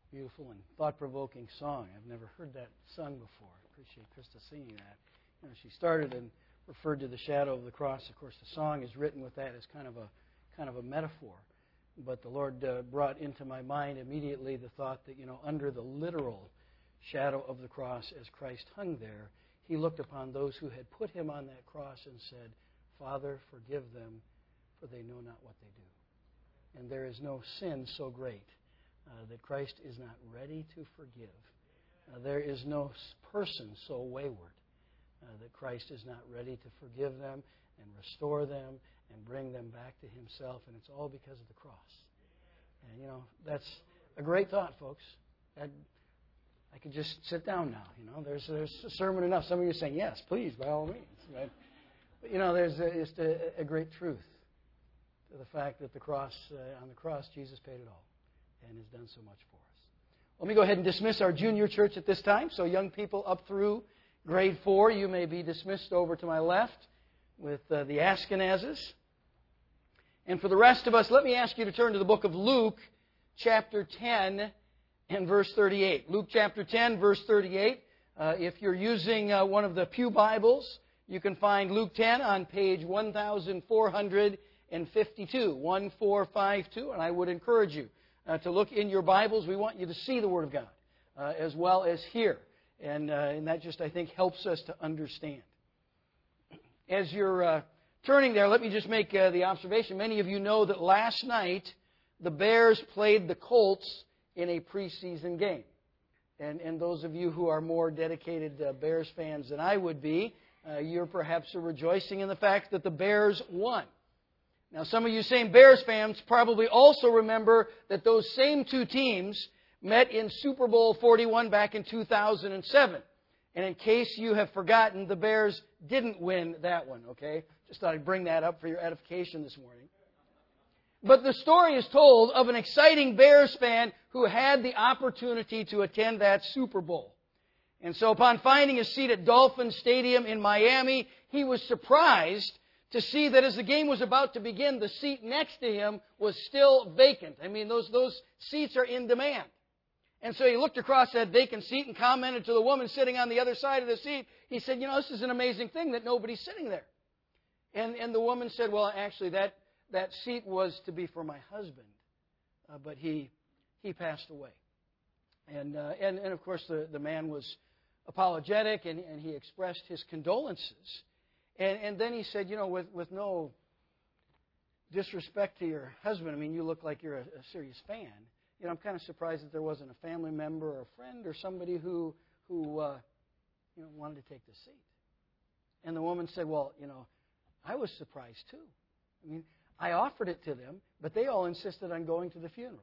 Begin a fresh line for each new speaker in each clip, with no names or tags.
Beautiful and thought-provoking song. I've never heard that sung before. I appreciate Krista singing that. She started and referred to the shadow of the cross. Of course, the song is written with that as kind of a metaphor. But the Lord brought into my mind immediately the thought that, under the literal shadow of the cross as Christ hung there, He looked upon those who had put Him on that cross and said, "Father, forgive them, for they know not what they do." And there is no sin so great that Christ is not ready to forgive. There is no person so wayward that Christ is not ready to forgive them and restore them and bring them back to Himself. And it's all because of the cross. And, that's a great thought, folks. I could just sit down now. There's a sermon enough. Some of you are saying, yes, please, by all means. Right? But, there's just a great truth to the fact that on the cross, Jesus paid it all and has done so much for us. Let me go ahead and dismiss our junior church at this time. So young people up through grade 4, you may be dismissed over to my left with the Ashkenazes. And for the rest of us, let me ask you to turn to the book of Luke, chapter 10 and verse 38. Luke chapter 10, verse 38. If you're using one of the pew Bibles, you can find Luke 10 on page 1452, 1452. And I would encourage you to look in your Bibles. We want you to see the Word of God as well as hear. And that just, I think, helps us to understand. As you're turning there, let me just make the observation. Many of you know that last night the Bears played the Colts in a preseason game. And those of you who are more dedicated Bears fans than I would be, you're perhaps rejoicing in the fact that the Bears won. Now, some of you same Bears fans probably also remember that those same two teams met in Super Bowl 41 back in 2007. And in case you have forgotten, the Bears didn't win that one, okay? Just thought I'd bring that up for your edification this morning. But the story is told of an exciting Bears fan who had the opportunity to attend that Super Bowl. And so upon finding a seat at Dolphin Stadium in Miami, he was surprised to see that as the game was about to begin, the seat next to him was still vacant. I mean, those seats are in demand. And so he looked across that vacant seat and commented to the woman sitting on the other side of the seat. He said, this is an amazing thing that nobody's sitting there. And the woman said, well, actually, that seat was to be for my husband, but he passed away. And of course, the man was apologetic, and he expressed his condolences. And then he said, with no disrespect to your husband, I mean, you look like you're a serious fan. I'm kind of surprised that there wasn't a family member or a friend or somebody who wanted to take the seat. And the woman said, well, I was surprised too. I mean, I offered it to them, but they all insisted on going to the funeral.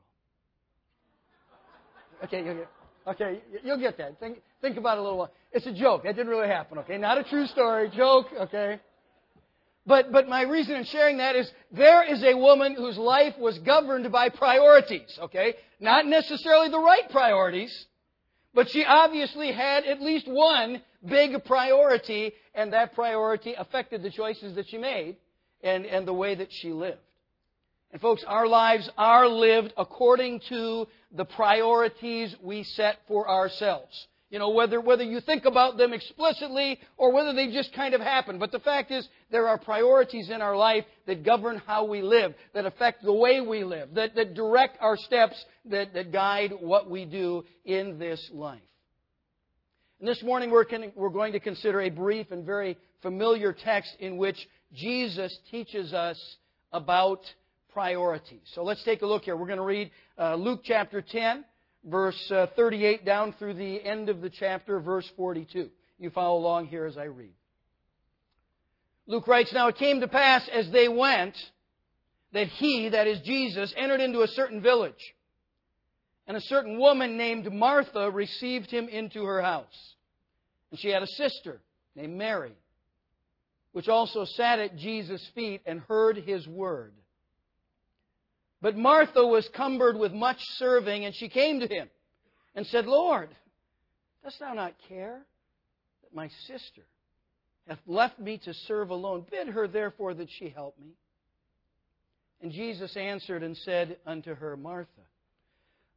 Okay, you'll get that. Think about it a little while. It's a joke. That didn't really happen, okay? Not a true story. Joke, okay? But my reason in sharing that is there is a woman whose life was governed by priorities, okay? Not necessarily the right priorities, but she obviously had at least one big priority, and that priority affected the choices that she made and the way that she lived. And folks, our lives are lived according to the priorities we set for ourselves. Whether you think about them explicitly or whether they just kind of happen. But the fact is, there are priorities in our life that govern how we live, that affect the way we live, that direct our steps, that guide what we do in this life. And this morning we're going to consider a brief and very familiar text in which Jesus teaches us about priorities. So let's take a look here. We're going to read Luke chapter 10, verse 38 down through the end of the chapter, verse 42. You follow along here as I read. Luke writes, "Now it came to pass as they went that he, that is Jesus, entered into a certain village. And a certain woman named Martha received him into her house. And she had a sister named Mary, which also sat at Jesus' feet and heard his word. But Martha was cumbered with much serving, and she came to him and said, Lord, dost thou not care that my sister hath left me to serve alone? Bid her therefore that she help me. And Jesus answered and said unto her, Martha,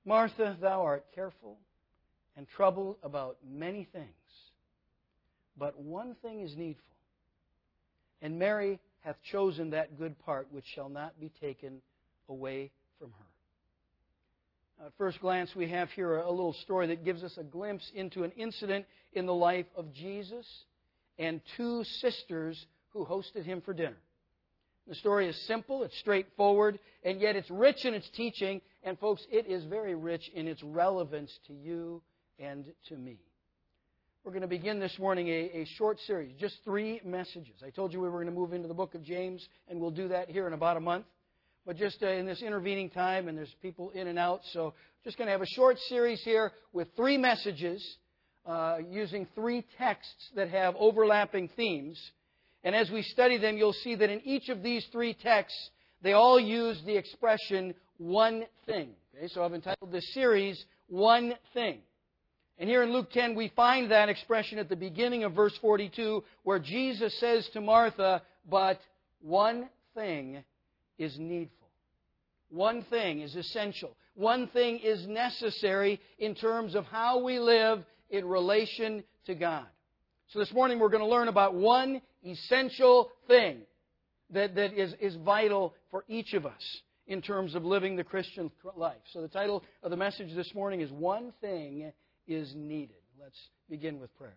Martha, thou art careful and troubled about many things, but one thing is needful. And Mary hath chosen that good part which shall not be taken away from her. At first glance, we have here a little story that gives us a glimpse into an incident in the life of Jesus and two sisters who hosted him for dinner. The story is simple, it's straightforward, and yet it's rich in its teaching. And folks, it is very rich in its relevance to you and to me. We're going to begin this morning a short series, just 3 messages. I told you we were going to move into the book of James, and we'll do that here in about a month. But just in this intervening time, and there's people in and out, so just going to have a short series here with 3 messages using 3 texts that have overlapping themes. And as we study them, you'll see that in each of these 3 texts, they all use the expression, one thing. Okay, so I've entitled this series, One Thing. And here in Luke 10, we find that expression at the beginning of verse 42, where Jesus says to Martha, but one thing is needful. One thing is essential. One thing is necessary in terms of how we live in relation to God. So this morning we're going to learn about one essential thing that is vital for each of us in terms of living the Christian life. So the title of the message this morning is One Thing is Needed. Let's begin with prayer.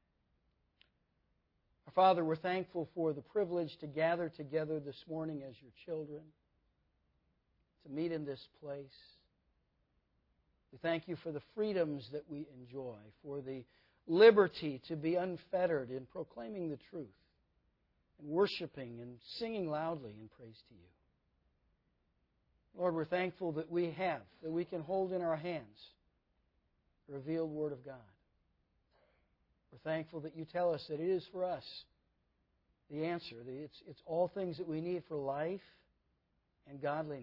Our Father, we're thankful for the privilege to gather together this morning as your children, to meet in this place. We thank you for the freedoms that we enjoy, for the liberty to be unfettered in proclaiming the truth and worshiping and singing loudly in praise to you. Lord, we're thankful that we can hold in our hands the revealed Word of God. We're thankful that you tell us that it is for us the answer. It's all things that we need for life and godliness.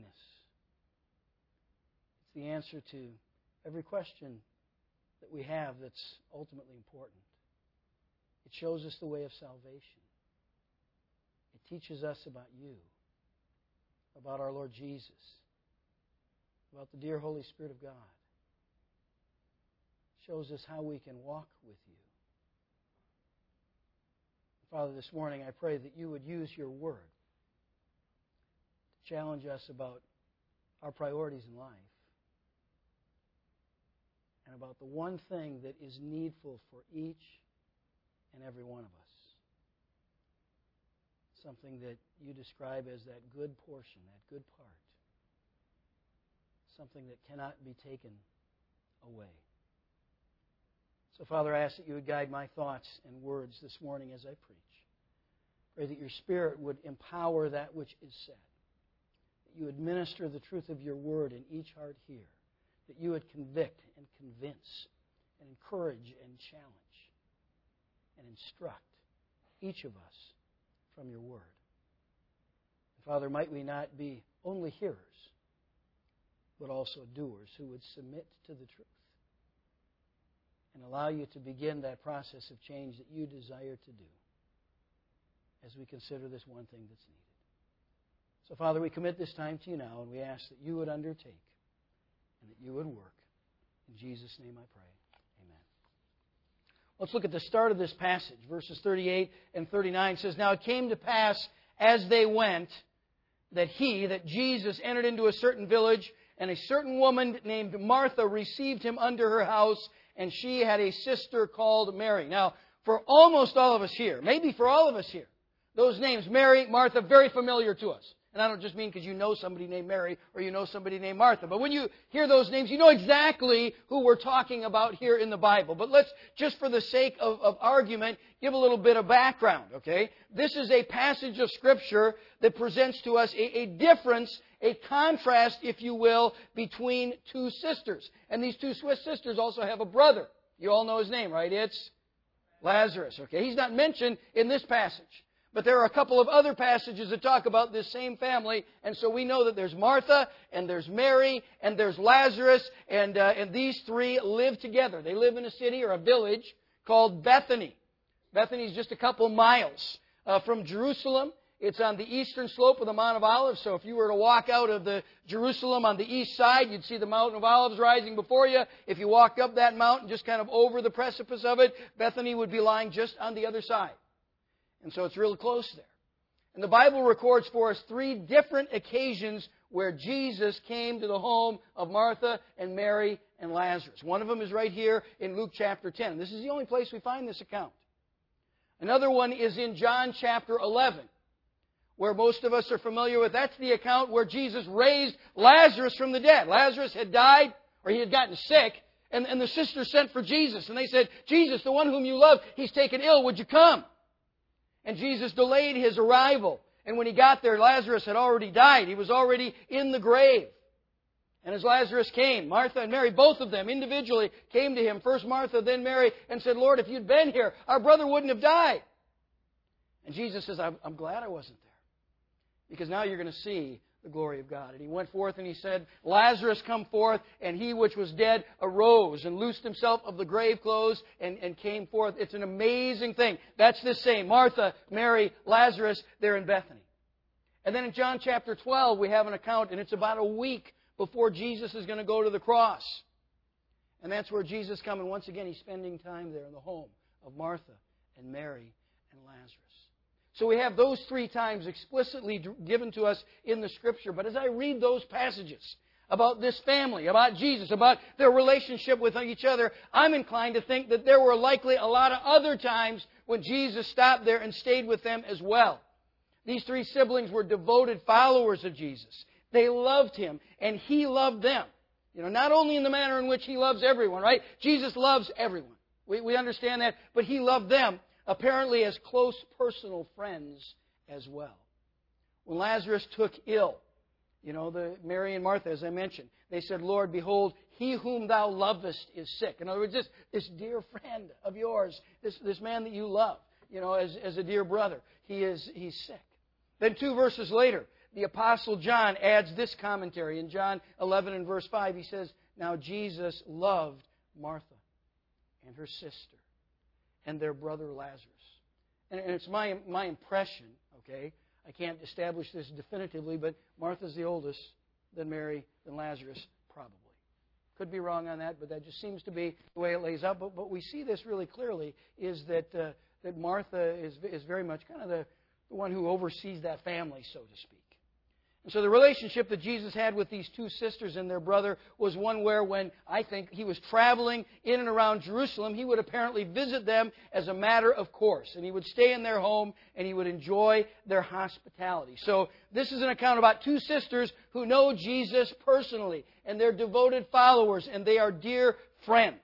It's the answer to every question that we have that's ultimately important. It shows us the way of salvation. It teaches us about you, about our Lord Jesus, about the dear Holy Spirit of God. It shows us how we can walk with you. Father, this morning I pray that you would use your word to challenge us about our priorities in life and about the one thing that is needful for each and every one of us. Something that you describe as that good portion, that good part. Something that cannot be taken away. So, Father, I ask that you would guide my thoughts and words this morning as I preach. Pray that your Spirit would empower that which is said. That you would minister the truth of your word in each heart here. That you would convict and convince and encourage and challenge and instruct each of us from your word. And Father, might we not be only hearers, but also doers who would submit to the truth and allow you to begin that process of change that you desire to do as we consider this one thing that's needed. So, Father, we commit this time to you now, and we ask that you would undertake and that you would work. In Jesus' name I pray. Amen. Let's look at the start of this passage. Verses 38 and 39 says, Now it came to pass as they went that Jesus, entered into a certain village, and a certain woman named Martha received him under her house, and she had a sister called Mary. Now, for almost all of us here, maybe for all of us here, those names, Mary, Martha, very familiar to us. And I don't just mean because you know somebody named Mary or you know somebody named Martha. But when you hear those names, you know exactly who we're talking about here in the Bible. But let's, just for the sake of argument, give a little bit of background, okay? This is a passage of Scripture that presents to us a difference, a contrast, if you will, between two sisters. And these two Swiss sisters also have a brother. You all know his name, right? It's Lazarus, okay? He's not mentioned in this passage. But there are a couple of other passages that talk about this same family, and so we know that there's Martha, and there's Mary, and there's Lazarus, and these three live together. They live in a city or a village called Bethany. Bethany is just a couple miles from Jerusalem, It's on the eastern slope of the Mount of Olives. So if you were to walk out of the Jerusalem on the east side, you'd see the Mountain of Olives rising before you. If you walked up that mountain, just kind of over the precipice of it, Bethany would be lying just on the other side. And so it's real close there. And the Bible records for us 3 different occasions where Jesus came to the home of Martha and Mary and Lazarus. One of them is right here in Luke chapter 10. This is the only place we find this account. Another one is in John chapter 11, where most of us are familiar with. That's the account where Jesus raised Lazarus from the dead. Lazarus had died, or he had gotten sick, and the sisters sent for Jesus. And they said, Jesus, the one whom you love, he's taken ill. Would you come? And Jesus delayed his arrival. And when he got there, Lazarus had already died. He was already in the grave. And as Lazarus came, Martha and Mary, both of them individually came to him. First Martha, then Mary, and said, Lord, if you'd been here, our brother wouldn't have died. And Jesus says, I'm glad I wasn't there, because now you're going to see the glory of God. And he went forth and he said, Lazarus, come forth. And he which was dead arose and loosed himself of the grave clothes and came forth. It's an amazing thing. That's this same Martha, Mary, Lazarus, they're in Bethany. And then in John chapter 12, we have an account, and it's about a week before Jesus is going to go to the cross. And that's where Jesus comes, and once again, he's spending time there in the home of Martha and Mary and Lazarus. So we have those 3 times explicitly given to us in the Scripture. But as I read those passages about this family, about Jesus, about their relationship with each other, I'm inclined to think that there were likely a lot of other times when Jesus stopped there and stayed with them as well. These 3 siblings were devoted followers of Jesus. They loved Him, and He loved them. You know, not only in the manner in which He loves everyone, right? Jesus loves everyone. We understand that, but He loved them, apparently as close personal friends as well. When Lazarus took ill, you know, Mary and Martha, as I mentioned, they said, Lord, behold, he whom thou lovest is sick. In other words, this dear friend of yours, this man that you love, you know, as a dear brother, he's sick. Then 2 verses later, the Apostle John adds this commentary. In John 11 and verse 5, he says, Now Jesus loved Martha and her sister and their brother Lazarus. And it's my impression, okay? I can't establish this definitively, but Martha's the oldest, then Mary, then Lazarus, probably. Could be wrong on that, but that just seems to be the way it lays out. But we see this really clearly, is that Martha is very much kind of the one who oversees that family, so to speak. And so the relationship that Jesus had with these 2 sisters and their brother was one where, when I think he was traveling in and around Jerusalem, he would apparently visit them as a matter of course. And he would stay in their home and he would enjoy their hospitality. So this is an account about 2 sisters who know Jesus personally, and they're devoted followers, and they are dear friends.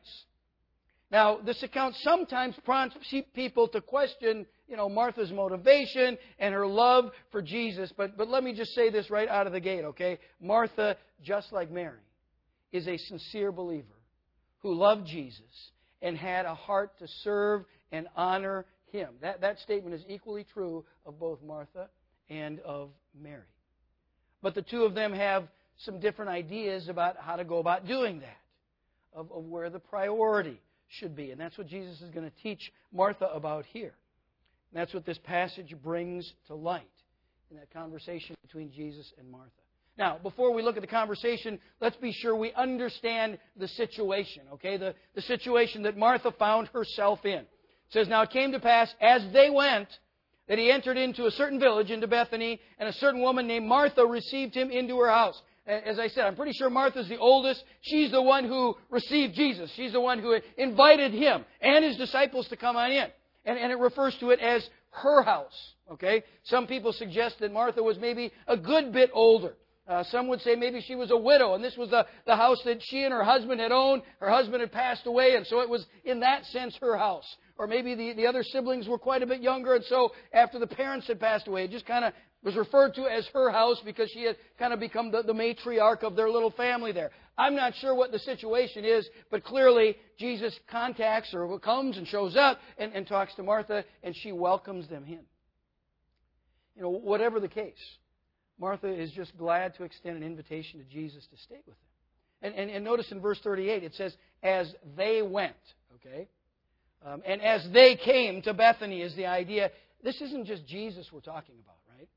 Now, this account sometimes prompts people to question, you know, Martha's motivation and her love for Jesus. But let me just say this right out of the gate, okay? Martha, just like Mary, is a sincere believer who loved Jesus and had a heart to serve and honor Him. That statement is equally true of both Martha and of Mary. But the 2 of them have some different ideas about how to go about doing that, of where the priority should be. And that's what Jesus is going to teach Martha about here. And that's what this passage brings to light in that conversation between Jesus and Martha. Now, before we look at the conversation, let's be sure we understand the situation, okay? The situation that Martha found herself in. It says, Now it came to pass, as they went, that he entered into a certain village, into Bethany, and a certain woman named Martha received him into her house. As I said, I'm pretty sure Martha's the oldest. She's the one who received Jesus. She's the one who invited Him and His disciples to come on in. And it refers to it as her house. Okay? Some people suggest that Martha was maybe a good bit older. Some would say maybe she was a widow, and this was the house that she and her husband had owned. Her husband had passed away, and so it was, in that sense, her house. Or maybe the other siblings were quite a bit younger, and so after the parents had passed away, it just kind of was referred to as her house because she had kind of become the matriarch of their little family there. I'm not sure what the situation is, but clearly Jesus contacts or comes and shows up and talks to Martha, and she welcomes them in. You know, whatever the case, Martha is just glad to extend an invitation to Jesus to stay with him. And notice in verse 38, it says, as they went, okay? And as they came to Bethany is the idea. This isn't just Jesus we're talking about, right?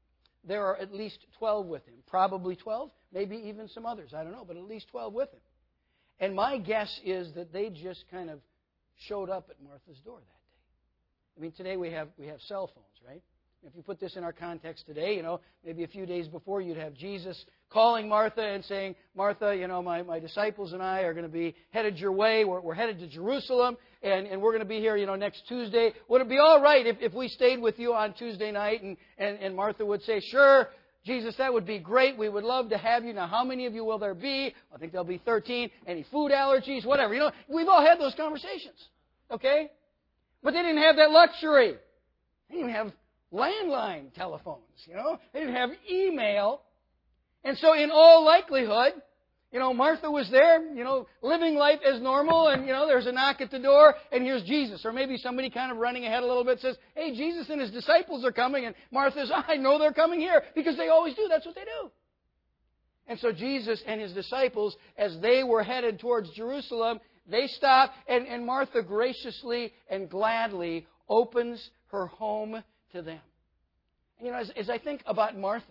there are at least 12 with him. Probably 12, maybe even some others. I don't know, but at least 12 with him. And my guess is that they just kind of showed up at Martha's door that day. I mean, today we have cell phones, right? If you put this in our context today, maybe a few days before you'd have Jesus calling Martha and saying, Martha, my disciples and I are going to be headed your way. We're headed to Jerusalem, and we're going to be here, next Tuesday. Would it be all right if we stayed with you on Tuesday night? And Martha would say, sure, Jesus, that would be great. We would love to have you. Now, how many of you will there be? I think there'll be 13. Any food allergies? Whatever. We've all had those conversations, okay? But they didn't have that luxury. They didn't have landline telephones, They didn't have email. And so in all likelihood, Martha was there, living life as normal, and, there's a knock at the door, and here's Jesus. Or maybe somebody kind of running ahead a little bit says, hey, Jesus and his disciples are coming, and Martha says, I know they're coming here, because they always do. That's what they do. And so Jesus and his disciples, as they were headed towards Jerusalem, they stopped, and Martha graciously and gladly opens her home to them. And, as I think about Martha,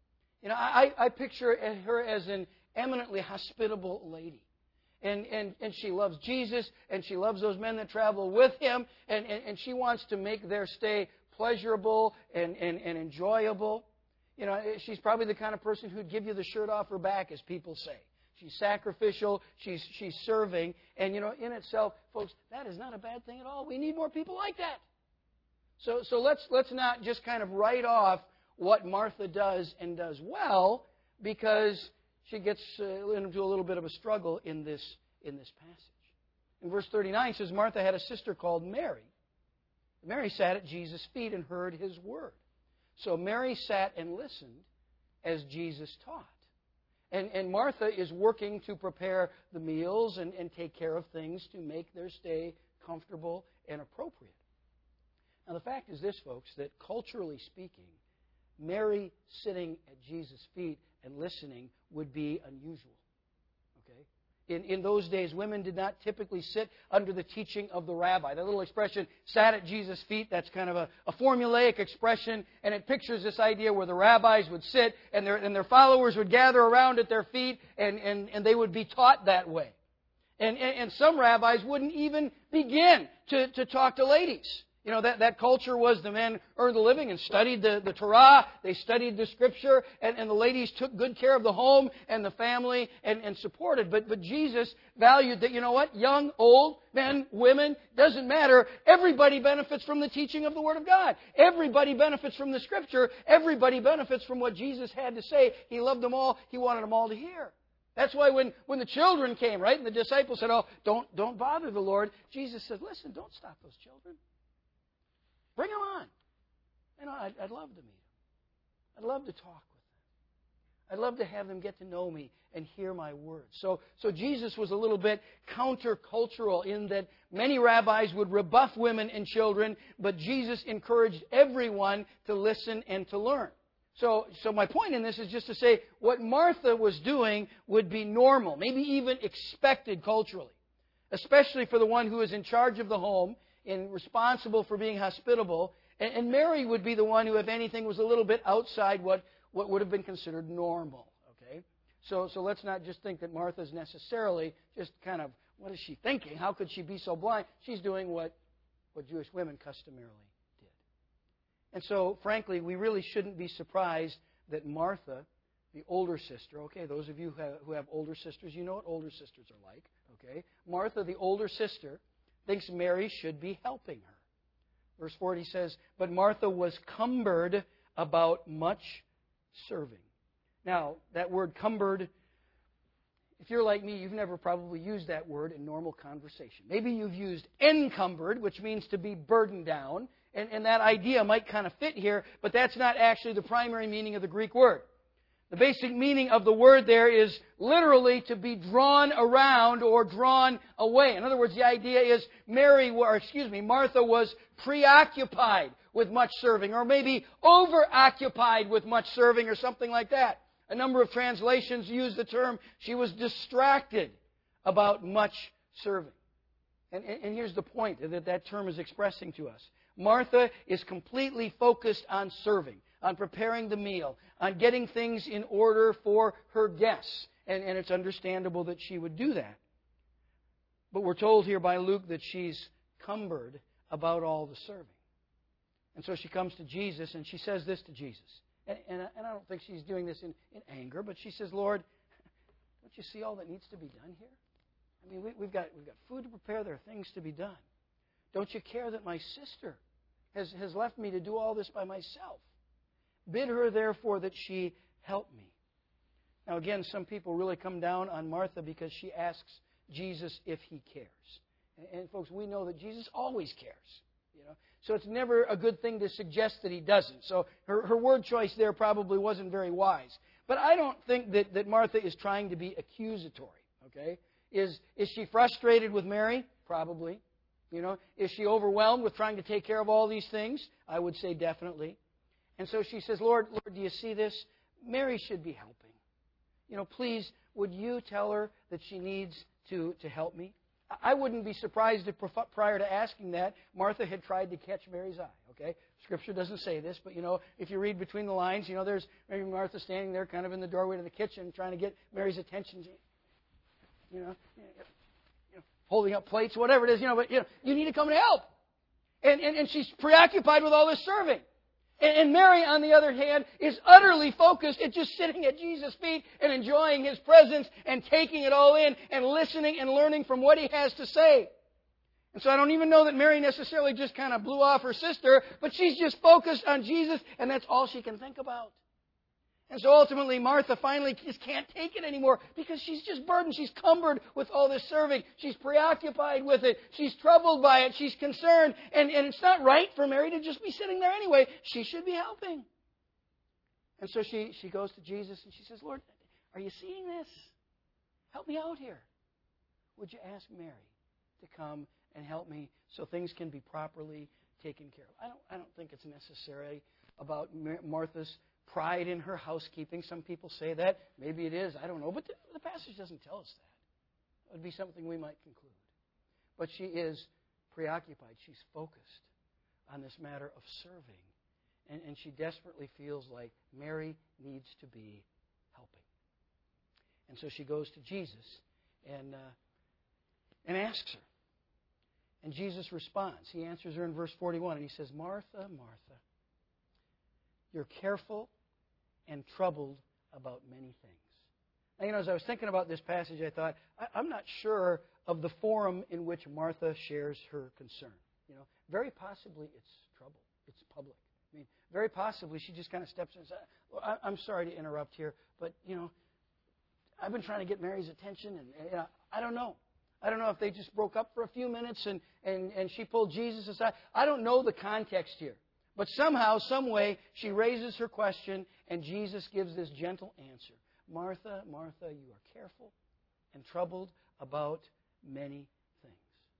I picture her as an eminently hospitable lady. And she loves Jesus, and she loves those men that travel with him, and she wants to make their stay pleasurable and enjoyable. She's probably the kind of person who'd give you the shirt off her back, as people say. She's sacrificial, she's serving, and, in itself, folks, that is not a bad thing at all. We need more people like that. So let's not just kind of write off what Martha does and does well, because she gets into a little bit of a struggle in this passage. In verse 39 it says, Martha had a sister called Mary. Mary sat at Jesus' feet and heard his word. So Mary sat and listened as Jesus taught. And Martha is working to prepare the meals and take care of things to make their stay comfortable and appropriate. Now, the fact is this, folks, that culturally speaking, Mary sitting at Jesus' feet and listening would be unusual. Okay? In those days, women did not typically sit under the teaching of the rabbi. That little expression, sat at Jesus' feet, that's kind of a formulaic expression, and it pictures this idea where the rabbis would sit and their followers would gather around at their feet, and they would be taught that way. And some rabbis wouldn't even begin to talk to ladies. That culture was the men earned a living and studied the Torah. They studied the Scripture, and the ladies took good care of the home and the family and supported. But Jesus valued that, young, old, men, women, doesn't matter. Everybody benefits from the teaching of the Word of God. Everybody benefits from the Scripture. Everybody benefits from what Jesus had to say. He loved them all. He wanted them all to hear. That's why when the children came, right, and the disciples said, oh, don't bother the Lord, Jesus said, listen, don't stop those children. Bring them on. I'd love to meet them. I'd love to talk with them. I'd love to have them get to know me and hear my words. So Jesus was a little bit countercultural in that many rabbis would rebuff women and children, but Jesus encouraged everyone to listen and to learn. So my point in this is just to say what Martha was doing would be normal, maybe even expected culturally, especially for the one who is in charge of the home and responsible for being hospitable. And Mary would be the one who, if anything, was a little bit outside what would have been considered normal. Okay? So let's not just think that Martha's necessarily just kind of, what is she thinking? How could she be so blind? She's doing what Jewish women customarily did. And so, frankly, we really shouldn't be surprised that Martha, the older sister, okay, those of you who have older sisters, you know what older sisters are like. Okay? Martha, the older sister, thinks Mary should be helping her. Verse 40 says, but Martha was cumbered about much serving. Now, that word cumbered, if you're like me, you've never probably used that word in normal conversation. Maybe you've used encumbered, which means to be burdened down, and that idea might kind of fit here, but that's not actually the primary meaning of the Greek word. The basic meaning of the word there is literally to be drawn around or drawn away. In other words, the idea is Martha was preoccupied with much serving, or maybe overoccupied with much serving, or something like that. A number of translations use the term, she was distracted about much serving. And here's the point that term is expressing to us. Martha is completely focused on serving, on preparing the meal, on getting things in order for her guests. And it's understandable that she would do that. But we're told here by Luke that she's cumbered about all the serving. And so she comes to Jesus and she says this to Jesus. And I don't think she's doing this in anger, but she says, Lord, don't you see all that needs to be done here? I mean, we've got food to prepare. There are things to be done. Don't you care that my sister has left me to do all this by myself? Bid her, therefore, that she help me. Now, again, some people really come down on Martha because she asks Jesus if he cares. And folks, we know that Jesus always cares. So it's never a good thing to suggest that he doesn't. So her word choice there probably wasn't very wise. But I don't think that Martha is trying to be accusatory. Okay? Is she frustrated with Mary? Probably. Is she overwhelmed with trying to take care of all these things? I would say definitely. And so she says, Lord, do you see this? Mary should be helping. Please, would you tell her that she needs to help me? I wouldn't be surprised if prior to asking that, Martha had tried to catch Mary's eye. Okay, Scripture doesn't say this, but if you read between the lines, there's maybe Martha standing there, kind of in the doorway to the kitchen, trying to get Mary's attention. Holding up plates, whatever it is. But you need to come and help. And she's preoccupied with all this serving. And Mary, on the other hand, is utterly focused at just sitting at Jesus' feet and enjoying His presence and taking it all in and listening and learning from what He has to say. And so I don't even know that Mary necessarily just kind of blew off her sister, but she's just focused on Jesus, and that's all she can think about. And so ultimately, Martha finally just can't take it anymore because she's just burdened. She's cumbered with all this serving. She's preoccupied with it. She's troubled by it. She's concerned. And it's not right for Mary to just be sitting there anyway. She should be helping. And so she goes to Jesus and she says, Lord, are you seeing this? Help me out here. Would you ask Mary to come and help me so things can be properly taken care of? I don't think it's necessary about Martha's pride in her housekeeping. Some people say that. Maybe it is. I don't know. But the passage doesn't tell us that. It would be something we might conclude. But she is preoccupied. She's focused on this matter of serving. And she desperately feels like Mary needs to be helping. And so she goes to Jesus and asks her. And Jesus responds. He answers her in verse 41. And He says, Martha, Martha, you're careful and troubled about many things. Now, as I was thinking about this passage, I thought, I'm not sure of the forum in which Martha shares her concern. Very possibly it's trouble. It's public. Very possibly she just kind of steps in and says, I'm sorry to interrupt here, but, I've been trying to get Mary's attention, and I don't know. I don't know if they just broke up for a few minutes and she pulled Jesus aside. I don't know the context here. But somehow, some way, she raises her question, and Jesus gives this gentle answer. Martha, Martha, you are careful and troubled about many things.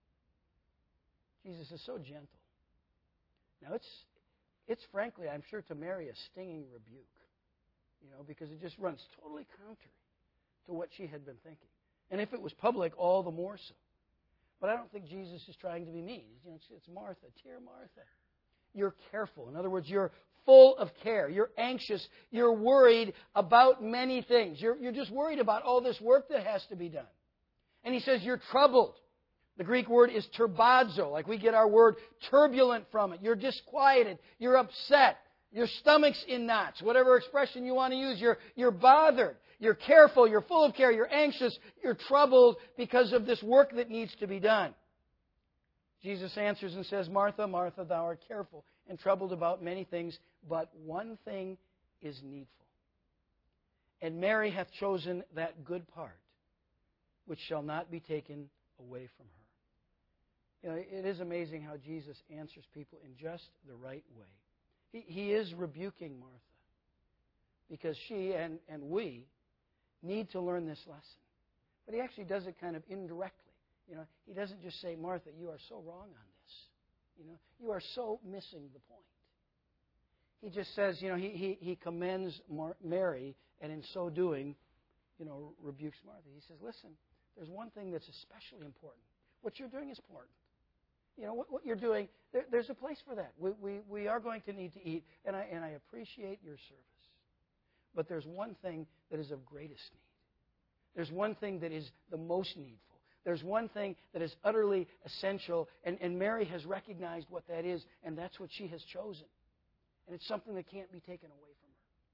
Jesus is so gentle. Now, it's frankly, I'm sure, to Mary, a stinging rebuke, because it just runs totally counter to what she had been thinking. And if it was public, all the more so. But I don't think Jesus is trying to be mean. It's Martha, dear Martha. You're careful. In other words, you're full of care. You're anxious. You're worried about many things. You're just worried about all this work that has to be done. And He says you're troubled. The Greek word is turbazo, like we get our word turbulent from it. You're disquieted. You're upset. Your stomach's in knots. Whatever expression you want to use, you're bothered. You're careful. You're full of care. You're anxious. You're troubled because of this work that needs to be done. Jesus answers and says, Martha, Martha, thou art careful and troubled about many things, but one thing is needful. And Mary hath chosen that good part, which shall not be taken away from her. It is amazing how Jesus answers people in just the right way. He is rebuking Martha because she and we need to learn this lesson. But He actually does it kind of indirectly. He doesn't just say, Martha, you are so wrong on this. You are so missing the point. He just says, he commends Mary, and in so doing, rebukes Martha. He says, listen, there's one thing that's especially important. What you're doing is important. what you're doing, there's a place for that. We are going to need to eat, and I appreciate your service. But there's one thing that is of greatest need. There's one thing that is the most needful. There's one thing that is utterly essential, and Mary has recognized what that is, and that's what she has chosen. And it's something that can't be taken away from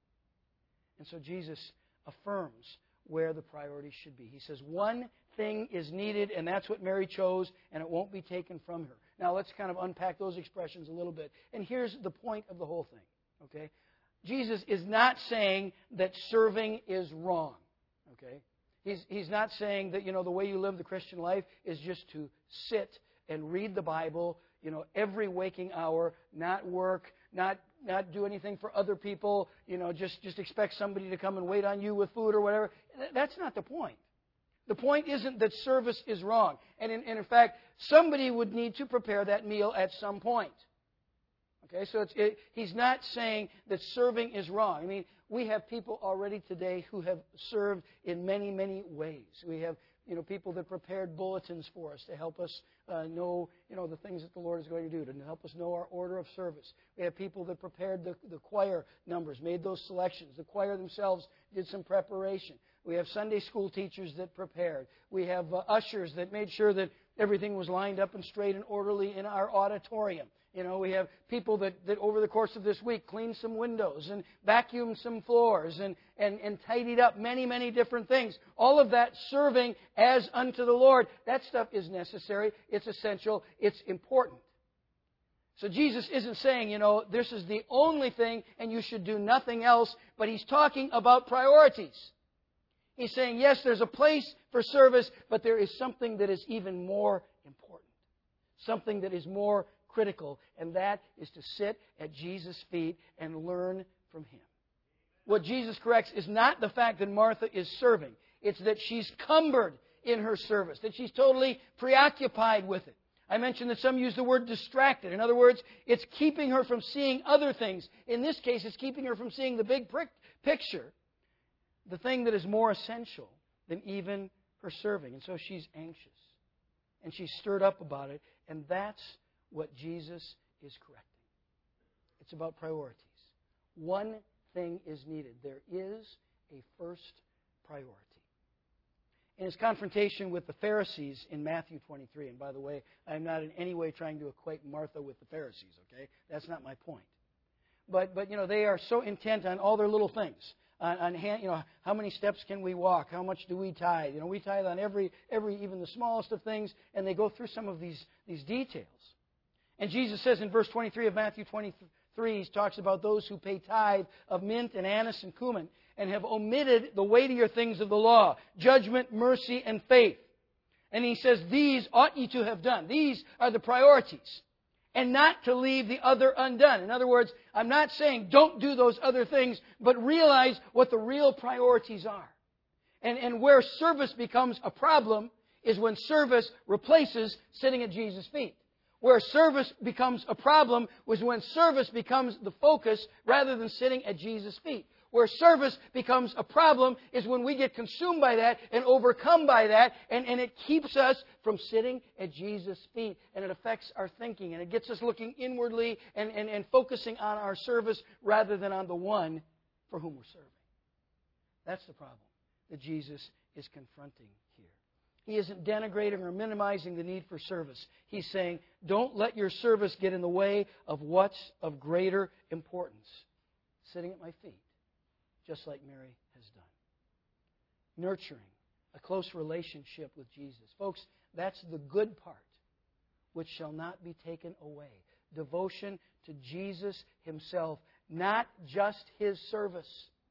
her. And so Jesus affirms where the priority should be. He says, one thing is needed, and that's what Mary chose, and it won't be taken from her. Now, let's kind of unpack those expressions a little bit. And here's the point of the whole thing, okay? Jesus is not saying that serving is wrong, okay? He's not saying that, the way you live the Christian life is just to sit and read the Bible, every waking hour, not work, not do anything for other people, just expect somebody to come and wait on you with food or whatever. That's not the point. The point isn't that service is wrong. And in fact, somebody would need to prepare that meal at some point. Okay, so he's not saying that serving is wrong. I mean, we have people already today who have served in many, many ways. We have people that prepared bulletins for us to help us know the things that the Lord is going to do, to help us know our order of service. We have people that prepared the choir numbers, made those selections. The choir themselves did some preparation. We have Sunday school teachers that prepared. We have ushers that made sure that everything was lined up and straight and orderly in our auditorium. We have people that over the course of this week cleaned some windows and vacuumed some floors and tidied up many, many different things. All of that serving as unto the Lord, that stuff is necessary, it's essential, it's important. So Jesus isn't saying, this is the only thing and you should do nothing else, but He's talking about priorities. He's saying, yes, there's a place for service, but there is something that is even more important. Something that is more critical, and that is to sit at Jesus' feet and learn from Him. What Jesus corrects is not the fact that Martha is serving. It's that she's cumbered in her service, that she's totally preoccupied with it. I mentioned that some use the word distracted. In other words, it's keeping her from seeing other things. In this case, it's keeping her from seeing the big picture, the thing that is more essential than even her serving. And so she's anxious, and she's stirred up about it, and that's what Jesus is correcting. It's about priorities. One thing is needed. There is a first priority. In his confrontation with the Pharisees in Matthew 23, and by the way, I'm not in any way trying to equate Martha with the Pharisees, okay? That's not my point. But they are so intent on all their little things. On how many steps can we walk? How much do we tithe? We tithe on every even the smallest of things, and they go through some of these details. And Jesus says in verse 23 of Matthew 23, He talks about those who pay tithe of mint and anise and cumin and have omitted the weightier things of the law, judgment, mercy, and faith. And He says, these ought ye to have done. These are the priorities. And not to leave the other undone. In other words, I'm not saying don't do those other things, but realize what the real priorities are. And where service becomes a problem is when service replaces sitting at Jesus' feet. Where service becomes a problem was when service becomes the focus rather than sitting at Jesus' feet. Where service becomes a problem is when we get consumed by that and overcome by that, and it keeps us from sitting at Jesus' feet, and it affects our thinking, and it gets us looking inwardly and focusing on our service rather than on the one for whom we're serving. That's the problem that Jesus is confronting here. He isn't denigrating or minimizing the need for service. He's saying, don't let your service get in the way of what's of greater importance. Sitting at my feet, just like Mary has done. Nurturing a close relationship with Jesus. Folks, that's the good part, which shall not be taken away. Devotion to Jesus Himself, not just His service.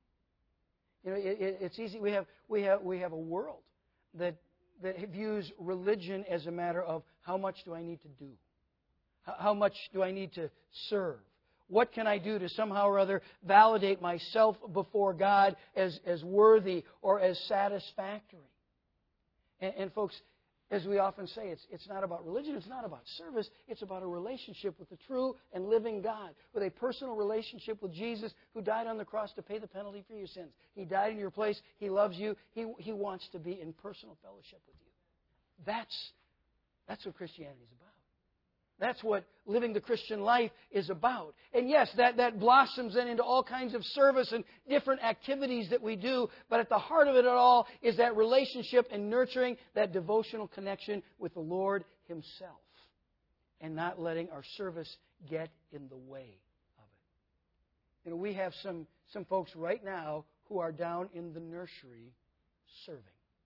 It's easy. We have a world that views religion as a matter of how much do I need to do? How much do I need to serve? What can I do to somehow or other validate myself before God as worthy or as satisfactory? And folks, as we often say, it's not about religion, it's not about service, it's about a relationship with the true and living God, with a personal relationship with Jesus who died on the cross to pay the penalty for your sins. He died in your place, He loves you, He wants to be in personal fellowship with you. That's what Christianity is about. That's what living the Christian life is about. And yes, that blossoms then into all kinds of service and different activities that we do. But at the heart of it all is that relationship and nurturing that devotional connection with the Lord Himself. And not letting our service get in the way of it. You know, we have some folks right now who are down in the nursery serving.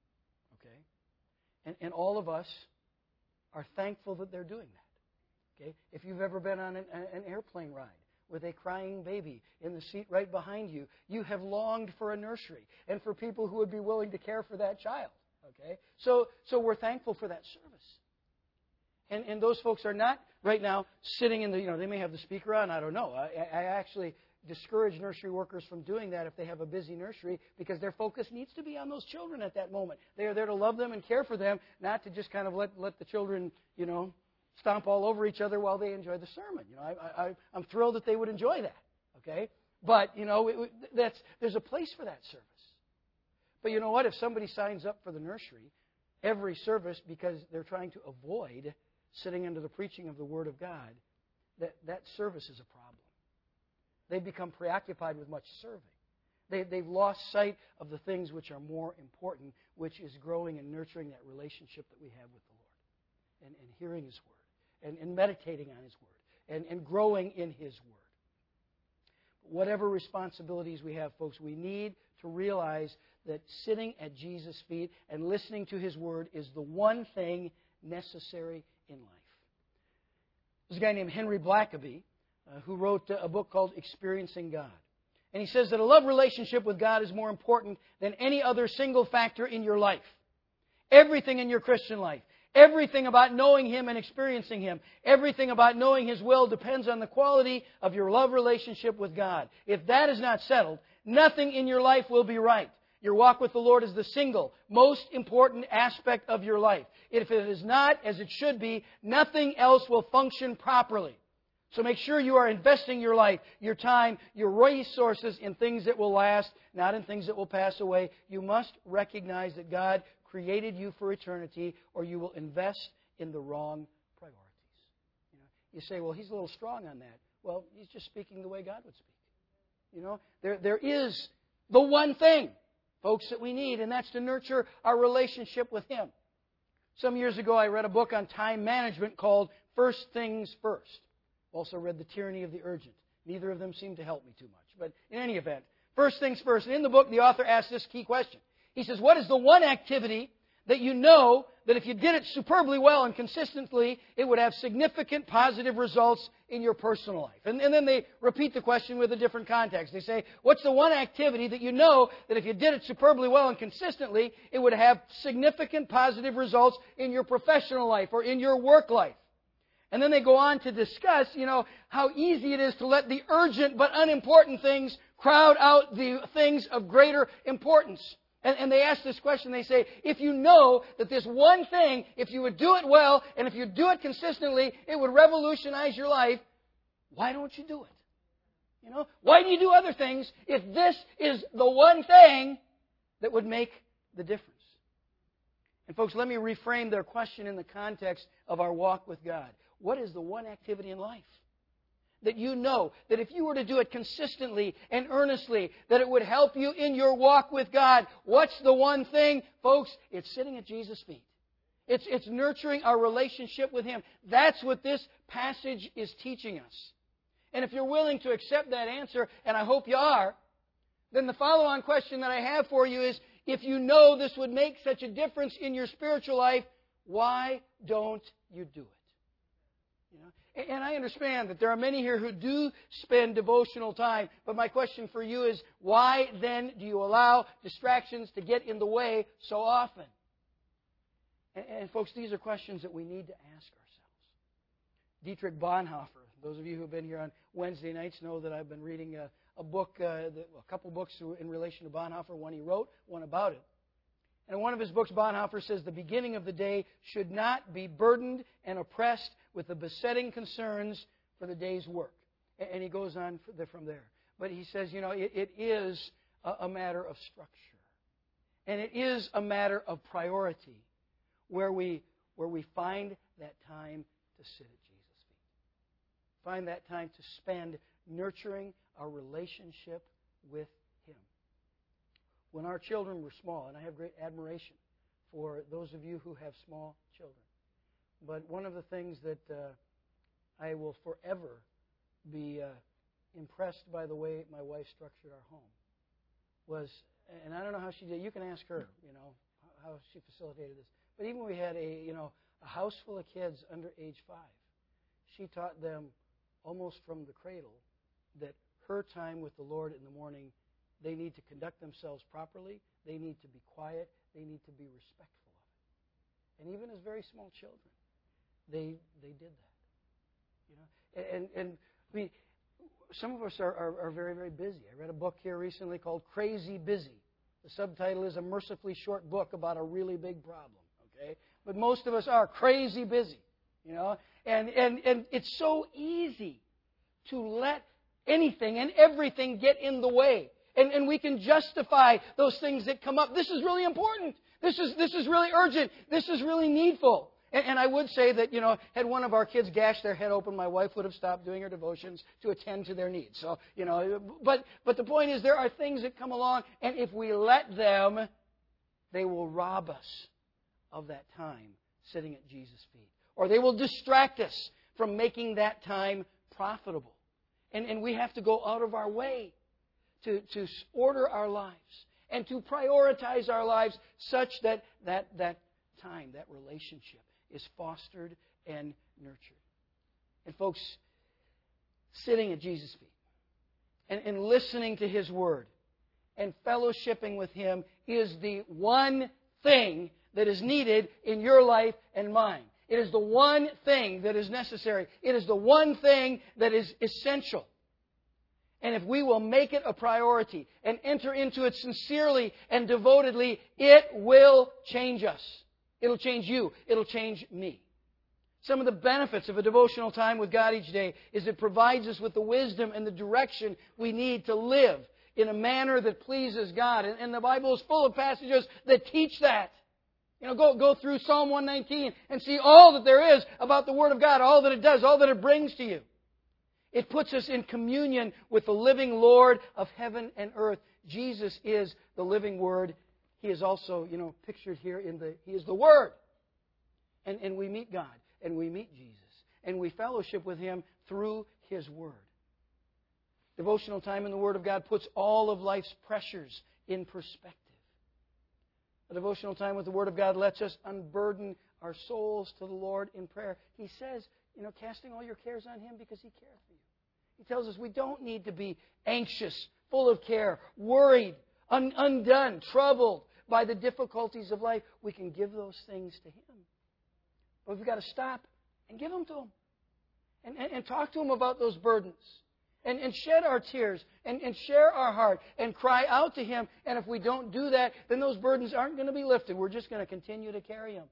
Okay? And all of us are thankful that they're doing that. Okay? If you've ever been on an airplane ride with a crying baby in the seat right behind you, you have longed for a nursery and for people who would be willing to care for that child. Okay? So we're thankful for that service. And those folks are not right now sitting in the, they may have the speaker on, I don't know. I actually discourage nursery workers from doing that if they have a busy nursery, because their focus needs to be on those children at that moment. They are there to love them and care for them, not to just kind of let the children, stomp all over each other while they enjoy the sermon. I'm thrilled that they would enjoy that. Okay, but there's a place for that service. But you know what? If somebody signs up for the nursery every service because they're trying to avoid sitting under the preaching of the Word of God, that service is a problem. They've become preoccupied with much serving. They've lost sight of the things which are more important, which is growing and nurturing that relationship that we have with the Lord, and hearing His Word, and meditating on His Word, and growing in His Word. Whatever responsibilities we have, folks, we need to realize that sitting at Jesus' feet and listening to His Word is the one thing necessary in life. There's a guy named Henry Blackaby who wrote a book called Experiencing God. And he says that a love relationship with God is more important than any other single factor in your life. Everything in your Christian life, everything about knowing Him and experiencing Him, everything about knowing His will depends on the quality of your love relationship with God. If that is not settled, nothing in your life will be right. Your walk with the Lord is the single most important aspect of your life. If it is not as it should be, nothing else will function properly. So make sure you are investing your life, your time, your resources in things that will last, not in things that will pass away. You must recognize that God created you for eternity, or you will invest in the wrong priorities. You say, well, he's a little strong on that. Well, he's just speaking the way God would speak. There is the one thing, folks, that we need, and that's to nurture our relationship with Him. Some years ago, I read a book on time management called First Things First. Also read The Tyranny of the Urgent. Neither of them seem to help me too much. But in any event, first things first. And in the book, the author asks this key question. He says, what is the one activity that you know that if you did it superbly well and consistently, it would have significant positive results in your personal life? And then they repeat the question with a different context. They say, what's the one activity that you know that if you did it superbly well and consistently, it would have significant positive results in your professional life or in your work life? And then they go on to discuss, how easy it is to let the urgent but unimportant things crowd out the things of greater importance. And they ask this question, they say, if you know that this one thing, if you would do it well, and if you do it consistently, it would revolutionize your life, why don't you do it? Why do you do other things if this is the one thing that would make the difference? And folks, let me reframe their question in the context of our walk with God. What is the one activity in life that you know that if you were to do it consistently and earnestly, that it would help you in your walk with God? What's the one thing? Folks, it's sitting at Jesus' feet. It's nurturing our relationship with Him. That's what this passage is teaching us. And if you're willing to accept that answer, and I hope you are, then the follow-on question that I have for you is, if you know this would make such a difference in your spiritual life, why don't you do it? And I understand that there are many here who do spend devotional time, but my question for you is, why then do you allow distractions to get in the way so often? And folks, these are questions that we need to ask ourselves. Dietrich Bonhoeffer, those of you who have been here on Wednesday nights know that I've been reading a book, a couple books in relation to Bonhoeffer, one he wrote, one about it. And in one of his books, Bonhoeffer says the beginning of the day should not be burdened and oppressed with the besetting concerns for the day's work. And he goes on from there. But he says, it is a matter of structure. And it is a matter of priority where we find that time to sit at Jesus' find that time to spend nurturing our relationship with Him. When our children were small, and I have great admiration for those of you who have small children, but one of the things that I will forever be impressed by the way my wife structured our home was, and I don't know how she did. You can ask her, how she facilitated this. But even when we had a house full of kids under age 5, she taught them almost from the cradle that her time with the Lord in the morning, they need to conduct themselves properly. They need to be quiet. They need to be respectful of it. And even as very small children, they did that. And I mean, some of us are very, very busy. I read a book here recently called Crazy Busy. The subtitle is A Mercifully Short Book About a Really Big Problem. Okay? But most of us are crazy busy. And it's so easy to let anything and everything get in the way. And we can justify those things that come up. This is really important. This is really urgent. This is really needful. And I would say that, had one of our kids gashed their head open, my wife would have stopped doing her devotions to attend to their needs. So, but the point is there are things that come along, and if we let them, they will rob us of that time sitting at Jesus' feet. Or they will distract us from making that time profitable. And we have to go out of our way to order our lives and to prioritize our lives such that time, that relationship, is fostered and nurtured. And folks, sitting at Jesus' feet and listening to His Word and fellowshipping with Him is the one thing that is needed in your life and mine. It is the one thing that is necessary. It is the one thing that is essential. And if we will make it a priority and enter into it sincerely and devotedly, it will change us. It'll change you. It'll change me. Some of the benefits of a devotional time with God each day is it provides us with the wisdom and the direction we need to live in a manner that pleases God. And the Bible is full of passages that teach that. Go through Psalm 119 and see all that there is about the Word of God, all that it does, all that it brings to you. It puts us in communion with the living Lord of heaven and earth. Jesus is the living Word. He is also, pictured here He is the Word. And we meet God, and we meet Jesus, and we fellowship with Him through His Word. Devotional time in the Word of God puts all of life's pressures in perspective. A devotional time with the Word of God lets us unburden our souls to the Lord in prayer. He says, casting all your cares on Him because He cares for you. He tells us we don't need to be anxious, full of care, worried, undone, troubled by the difficulties of life. We can give those things to Him. But we've got to stop and give them to Him. And talk to Him about those burdens. And shed our tears and share our heart and cry out to Him. And if we don't do that, then those burdens aren't going to be lifted. We're just going to continue to carry them.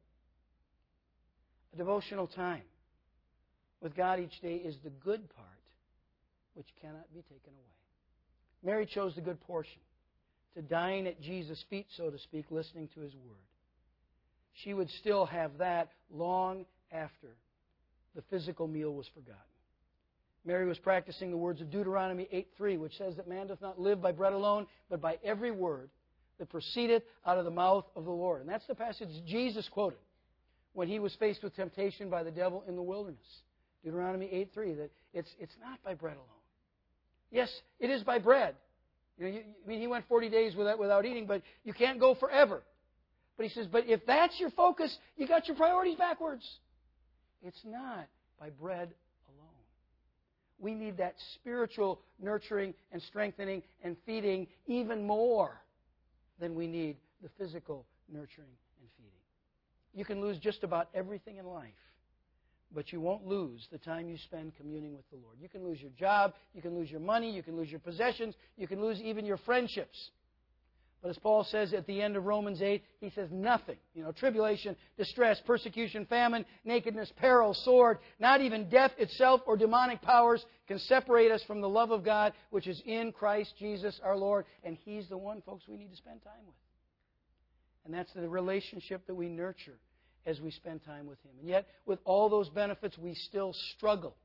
A devotional time with God each day is the good part, which cannot be taken away. Mary chose the good portion, to dine at Jesus' feet, so to speak, listening to His Word. She would still have that long after the physical meal was forgotten. Mary was practicing the words of Deuteronomy 8:3, which says that man doth not live by bread alone, but by every word that proceedeth out of the mouth of the Lord. And that's the passage Jesus quoted when He was faced with temptation by the devil in the wilderness. Deuteronomy 8:3, that it's not by bread alone. Yes, it is by bread. He went 40 days without eating, but you can't go forever. But He says, but if that's your focus, you got your priorities backwards. It's not by bread alone. We need that spiritual nurturing and strengthening and feeding even more than we need the physical nurturing and feeding. You can lose just about everything in life, but you won't lose the time you spend communing with the Lord. You can lose your job, you can lose your money, you can lose your possessions, you can lose even your friendships. But as Paul says at the end of Romans 8, he says nothing, tribulation, distress, persecution, famine, nakedness, peril, sword, not even death itself or demonic powers can separate us from the love of God, which is in Christ Jesus our Lord. And He's the one, folks, we need to spend time with. And that's the relationship that we nurture as we spend time with Him. And yet, with all those benefits, we still struggle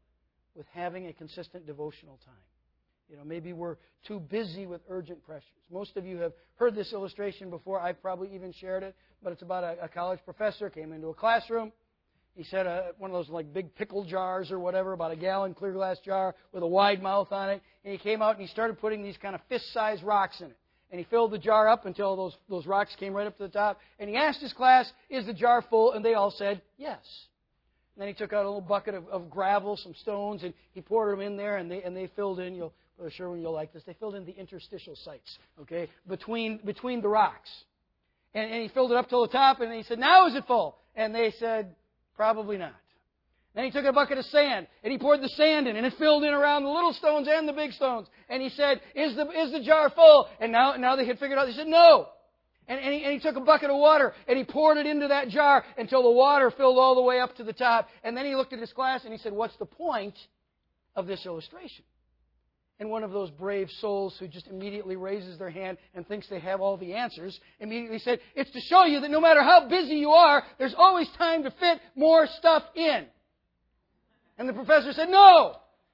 with having a consistent devotional time. Maybe we're too busy with urgent pressures. Most of you have heard this illustration before. I've probably even shared it, but it's about a college professor came into a classroom. He said one of those like big pickle jars or whatever, about a gallon clear glass jar with a wide mouth on it. And he came out and he started putting these kind of fist-sized rocks in it. And he filled the jar up until those rocks came right up to the top. And he asked his class, "Is the jar full?" And they all said, "Yes." And then he took out a little bucket of gravel, some stones, and he poured them in there, and they filled in. Sherwin, you'll like this. They filled in the interstitial sites, okay, between the rocks. And he filled it up till the top, and he said, "Now is it full?" And they said, "Probably not." Then he took a bucket of sand, and he poured the sand in, and it filled in around the little stones and the big stones. And he said, "Is the jar full?" And now they had figured out. They said, "No." And he took a bucket of water, and he poured it into that jar until the water filled all the way up to the top. And then he looked at his class, and he said, "What's the point of this illustration?" And one of those brave souls who just immediately raises their hand and thinks they have all the answers immediately said, "It's to show you that no matter how busy you are, there's always time to fit more stuff in." And the professor said, "No.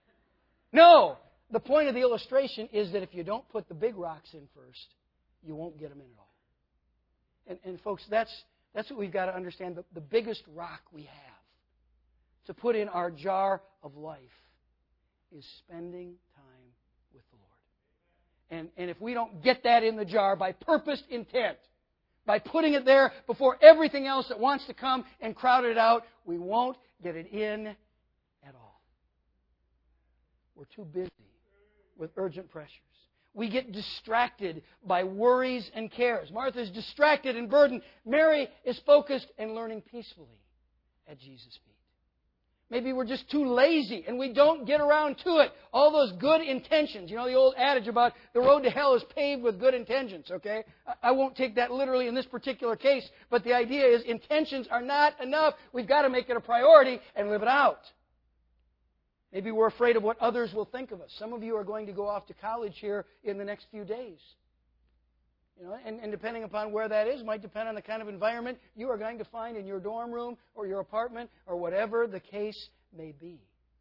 The point of the illustration is that if you don't put the big rocks in first, you won't get them in at all." And folks, that's what we've got to understand. The biggest rock we have to put in our jar of life is spending time with the Lord. And if we don't get that in the jar by purposed intent, by putting it there before everything else that wants to come and crowd it out, we won't get it in at all. We're too busy with urgent pressures. We get distracted by worries and cares. Martha is distracted and burdened. Mary is focused and learning peacefully at Jesus' feet. Maybe we're just too lazy and we don't get around to it. All those good intentions. You know the old adage about the road to hell is paved with good intentions, okay? I won't take that literally in this particular case, but the idea is intentions are not enough. We've got to make it a priority and live it out. Maybe we're afraid of what others will think of us. Some of you are going to go off to college here in the next few days. And depending upon where that is, might depend on the kind of environment you are going to find in your dorm room or your apartment or whatever the case may be.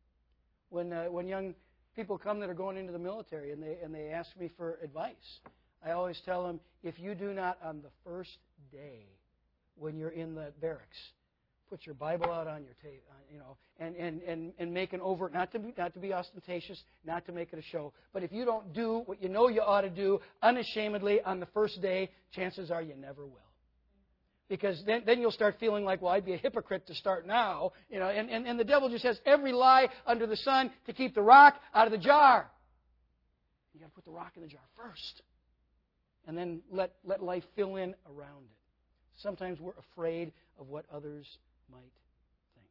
When young people come that are going into the military and they ask me for advice, I always tell them, if you do not on the first day when you're in the barracks put your Bible out on your table, and make an overt, not to be ostentatious, not to make it a show. But if you don't do what you know you ought to do unashamedly on the first day, chances are you never will. Because then you'll start feeling like, well, I'd be a hypocrite to start now. And the devil just has every lie under the sun to keep the rock out of the jar. You've got to put the rock in the jar first. And then let life fill in around it. Sometimes we're afraid of what others might think.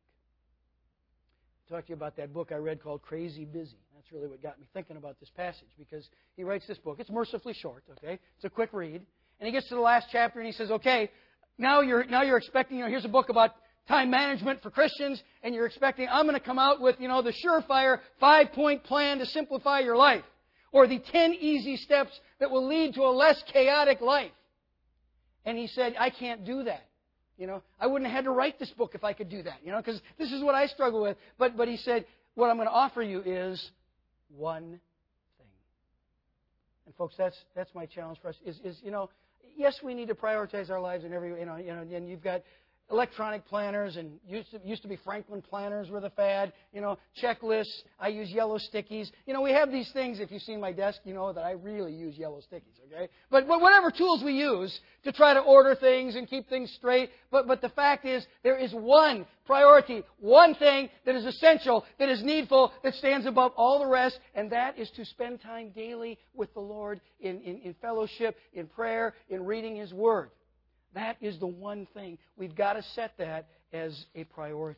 I'll talk to you about that book I read called Crazy Busy. That's really what got me thinking about this passage, because he writes this book. It's mercifully short, okay? It's a quick read. And he gets to the last chapter and he says, okay, now you're expecting, here's a book about time management for Christians, and you're expecting I'm going to come out with, the surefire 5-point plan to simplify your life, or the 10 easy steps that will lead to a less chaotic life. And he said, I can't do that. I wouldn't have had to write this book if I could do that, because this is what I struggle with. But he said, what I'm going to offer you is one thing. And folks, that's my challenge for us is yes, we need to prioritize our lives in every, and you've got electronic planners, and used to be Franklin planners were the fad. Checklists. I use yellow stickies. We have these things. If you've seen my desk, you know that I really use yellow stickies. Okay, but whatever tools we use to try to order things and keep things straight. But the fact is, there is one priority, one thing that is essential, that is needful, that stands above all the rest, and that is to spend time daily with the Lord in fellowship, in prayer, in reading His Word. That is the one thing. We've got to set that as a priority.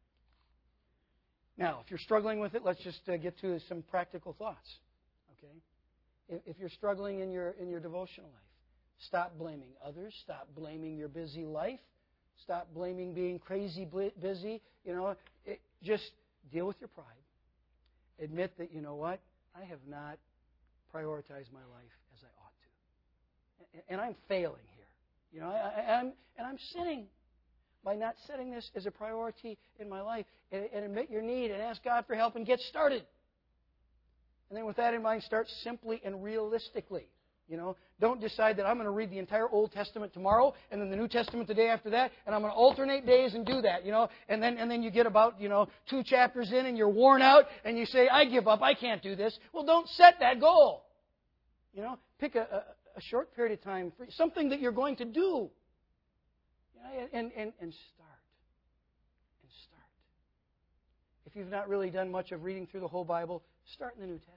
Now, if you're struggling with it, let's just get to some practical thoughts. Okay? If you're struggling in your devotional life, stop blaming others. Stop blaming your busy life. Stop blaming being crazy busy. Just deal with your pride. Admit that, I have not prioritized my life as I ought to. And I'm failing here. I'm sinning. by not setting this as a priority in my life and admit your need and ask God for help and get started. And then with that in mind, start simply and realistically. Don't decide that I'm going to read the entire Old Testament tomorrow and then the New Testament the day after that, and I'm going to alternate days and do that, And then you get about, 2 chapters in and you're worn out and you say, I give up, I can't do this. Well, don't set that goal. Pick a short period of time for something that you're going to do. And start. And start. If you've not really done much of reading through the whole Bible, start in the New Testament.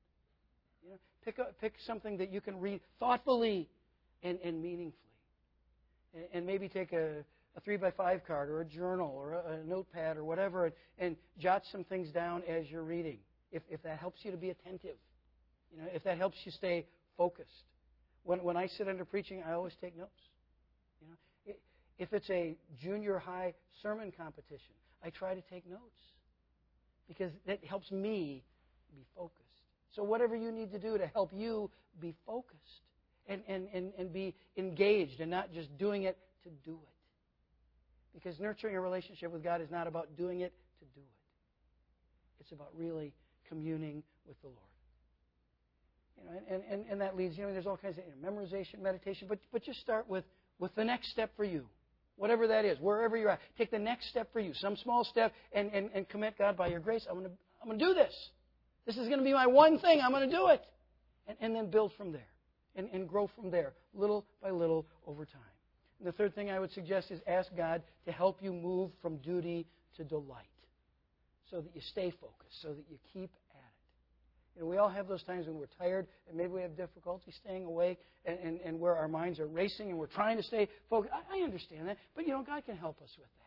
Pick something that you can read thoughtfully and meaningfully. And maybe take a 3x5 card or a journal or a notepad or whatever and jot some things down as you're reading. If that helps you to be attentive. If that helps you stay focused. When I sit under preaching, I always take notes. If it's a junior high sermon competition, I try to take notes. Because that helps me be focused. So whatever you need to do to help you be focused and be engaged and not just doing it to do it. Because nurturing a relationship with God is not about doing it to do it. It's about really communing with the Lord. And that leads, there's all kinds of memorization, meditation, but just start with the next step for you. Whatever that is, wherever you're at. Take the next step for you, some small step, and commit, God, by your grace, I'm going to do this. This is going to be my one thing. I'm going to do it. And then build from there and grow from there, little by little over time. And the third thing I would suggest is ask God to help you move from duty to delight so that you stay focused, so that you keep at it. We all have those times when we're tired and maybe we have difficulty staying awake and where our minds are racing and we're trying to stay focused. I understand that, but God can help us with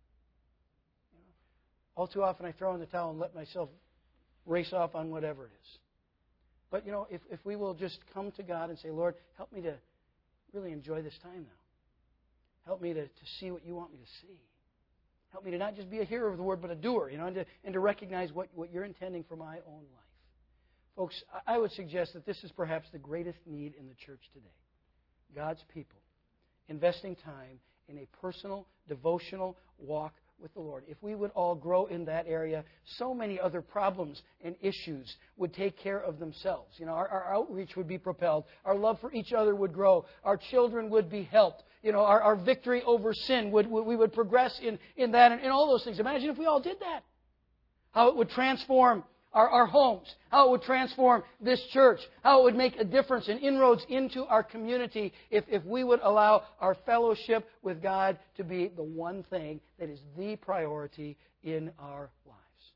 that. All too often I throw in the towel and let myself race off on whatever it is. But, if we will just come to God and say, Lord, help me to really enjoy this time now. Help me to see what you want me to see. Help me to not just be a hearer of the word, but a doer, and to recognize what you're intending for my own life. Folks, I would suggest that this is perhaps the greatest need in the church today. God's people investing time in a personal, devotional walk with the Lord. If we would all grow in that area, so many other problems and issues would take care of themselves. Our outreach would be propelled. Our love for each other would grow. Our children would be helped. Our victory over sin, we would progress in that and all those things. Imagine if we all did that. How it would transform our homes, how it would transform this church, how it would make a difference and inroads into our community if we would allow our fellowship with God to be the one thing that is the priority in our lives.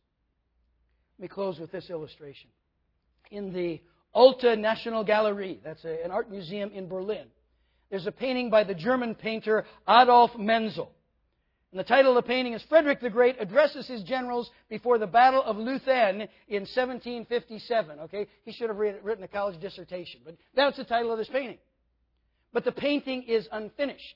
Let me close with this illustration. In the Alte National Galerie, that's an art museum in Berlin, there's a painting by the German painter Adolf Menzel. And the title of the painting is Frederick the Great addresses his generals before the Battle of Leuthen in 1757. Okay, he should have written a college dissertation, but that's the title of this painting. But the painting is unfinished.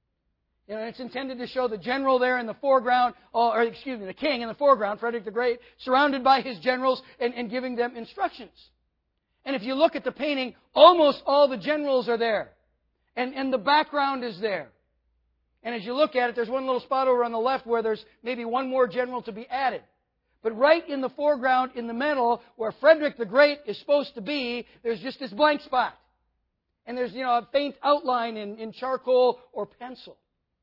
It's intended to show the general there in the foreground, the king in the foreground, Frederick the Great, surrounded by his generals and giving them instructions. And if you look at the painting, almost all the generals are there, and the background is there. And as you look at it, there's one little spot over on the left where there's maybe one more general to be added. But right in the foreground, in the middle, where Frederick the Great is supposed to be, there's just this blank spot. And there's, a faint outline in charcoal or pencil.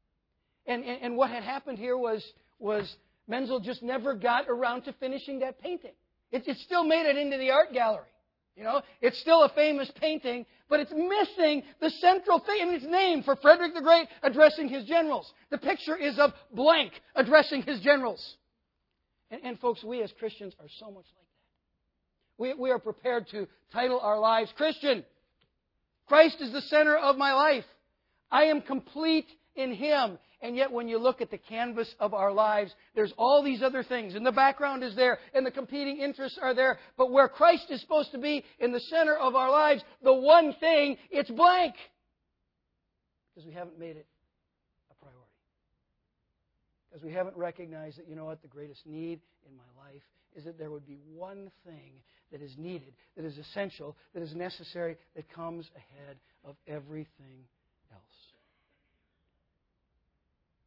And what had happened here was Menzel just never got around to finishing that painting. It still made it into the art gallery. It's still a famous painting, but it's missing the central thing in its name for Frederick the Great addressing his generals. The picture is of blank addressing his generals. And folks, we as Christians are so much like that. We are prepared to title our lives Christian. Christ is the center of my life. I am complete in Him. And yet when you look at the canvas of our lives, there's all these other things. And the background is there, and the competing interests are there. But where Christ is supposed to be in the center of our lives, the one thing, it's blank. Because we haven't made it a priority. Because we haven't recognized that, the greatest need in my life is that there would be one thing that is needed, that is essential, that is necessary, that comes ahead of everything else.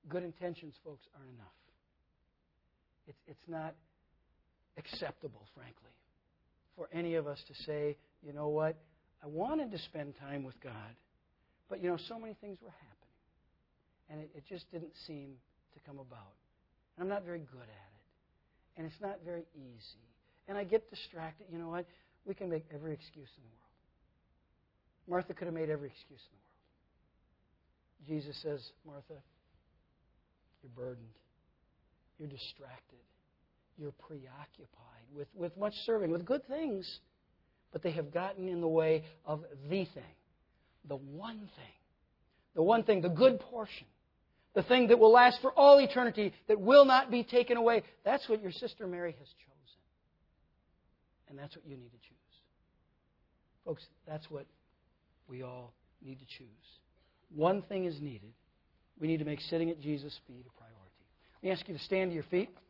good intentions, folks, aren't enough. It's not acceptable, frankly, for any of us to say, you know what, I wanted to spend time with God, but, so many things were happening, and it just didn't seem to come about. And I'm not very good at it, and it's not very easy, and I get distracted. You know what? We can make every excuse in the world. Martha could have made every excuse in the world. Jesus says, Martha, you're burdened. You're distracted. You're preoccupied with much serving, with good things. But they have gotten in the way of the thing, the one thing, the good portion, the thing that will last for all eternity, that will not be taken away. That's what your sister Mary has chosen. And that's what you need to choose. Folks, that's what we all need to choose. One thing is needed. We need to make sitting at Jesus' feet a priority. Let me ask you to stand to your feet.